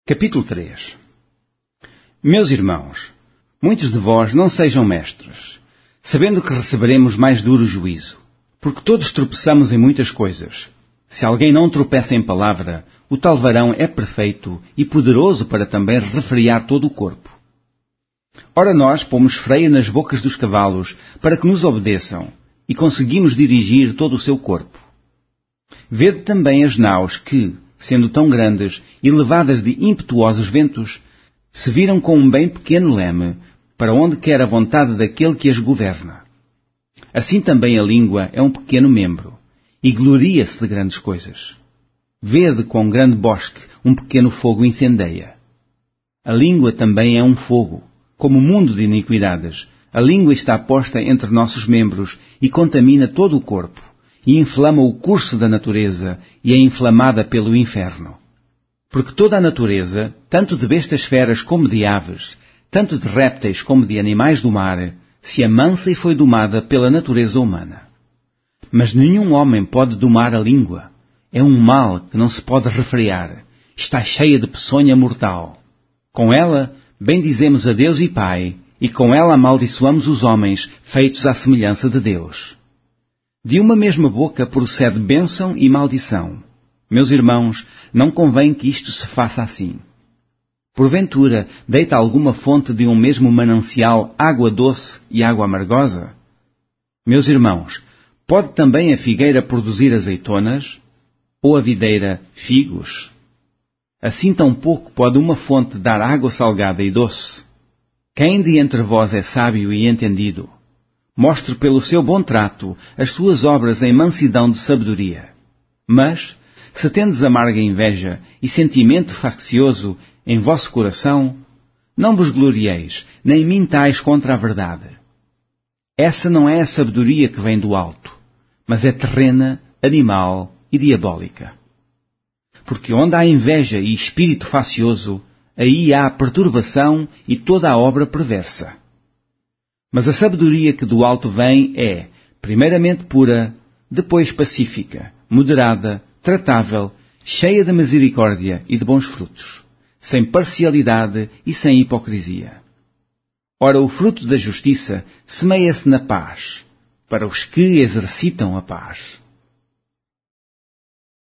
Capítulo 3. Meus irmãos, muitos de vós não sejam mestres, sabendo que receberemos mais duro juízo, porque todos tropeçamos em muitas coisas. Se alguém não tropeça em palavra, o tal varão é perfeito e poderoso para também refrear todo o corpo. Ora nós pomos freio nas bocas dos cavalos para que nos obedeçam, e conseguimos dirigir todo o seu corpo. Vede também as naus que, sendo tão grandes e levadas de impetuosos ventos, se viram com um bem pequeno leme, para onde quer a vontade daquele que as governa. Assim também a língua é um pequeno membro, e gloria-se de grandes coisas. Vede quão grande bosque um pequeno fogo incendeia. A língua também é um fogo, como mundo de iniquidades. A língua está posta entre nossos membros e contamina todo o corpo, e inflama o curso da natureza, e é inflamada pelo inferno. Porque toda a natureza, tanto de bestas feras como de aves, tanto de répteis como de animais do mar, se amansa e foi domada pela natureza humana. Mas nenhum homem pode domar a língua. É um mal que não se pode refrear. Está cheia de peçonha mortal. Com ela, bendizemos a Deus e Pai, e com ela amaldiçoamos os homens, feitos à semelhança de Deus. De uma mesma boca procede bênção e maldição. Meus irmãos, não convém que isto se faça assim. Porventura, deita alguma fonte de um mesmo manancial água doce e água amargosa? Meus irmãos, pode também a figueira produzir azeitonas? Ou a videira figos? Assim tampouco pode uma fonte dar água salgada e doce. Quem de entre vós é sábio e entendido? Mostre pelo seu bom trato as suas obras em mansidão de sabedoria. Mas, se tendes amarga inveja e sentimento faccioso em vosso coração, não vos glorieis, nem mintais contra a verdade. Essa não é a sabedoria que vem do alto, mas é terrena, animal e diabólica. Porque onde há inveja e espírito faccioso, aí há perturbação e toda a obra perversa. Mas a sabedoria que do alto vem é, primeiramente pura, depois pacífica, moderada, tratável, cheia de misericórdia e de bons frutos, sem parcialidade e sem hipocrisia. Ora, o fruto da justiça semeia-se na paz, para os que exercitam a paz.